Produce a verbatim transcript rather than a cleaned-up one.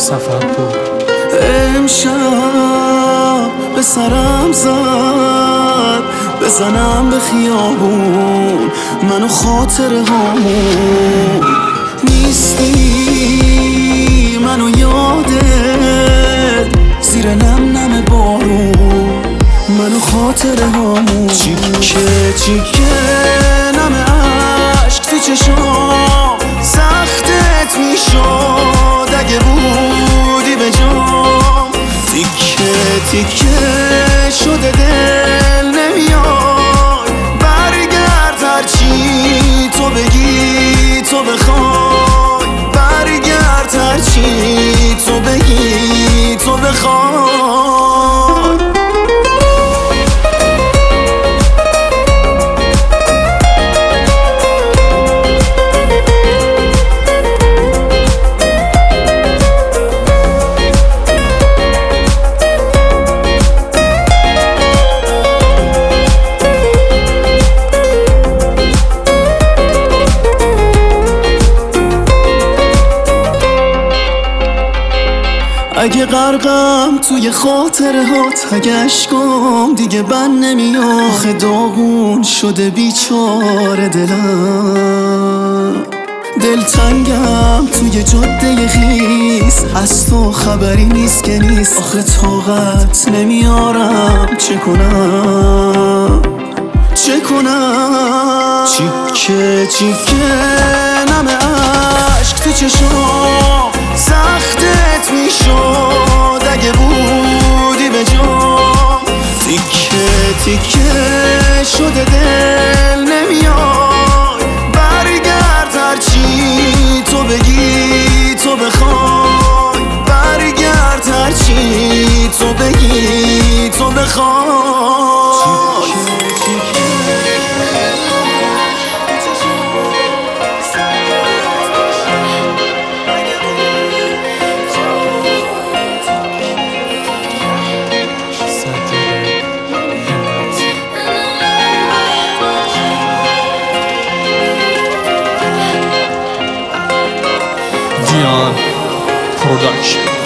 سفرپور. امشب به سرم زد بزنم به خیابون، منو خاطره هامون نیستی، منو یادت زیر نم نم بارون، منو خاطره هامون چیکه چیکه نم عشق تو چشام، سختت میشد اگه بودی به جام، تیکه تیکه شده دل نمیای، برگرد هرچی تو بگی تو بخوای، برگرد هرچی تو بگی تو بخوای. اگه غرقم توی خاطره هات، اگه عشقام دیگه بن نمیاد، آخه داغون شده بیچاره دلم، دلتنگم توی جاده خیس، از تو خبری نیست که نیست، آخه طاقت نمیارم چه کنم چه کنم. چیکه چیکه نم عشق تو چشام، سختت میشد اگه بودی به جام، تیکه تیکه شده دل نمیای، برگرد هرچی تو بگی تو بخوای، برگرد هرچی تو بگی تو بخوای. Dion Production.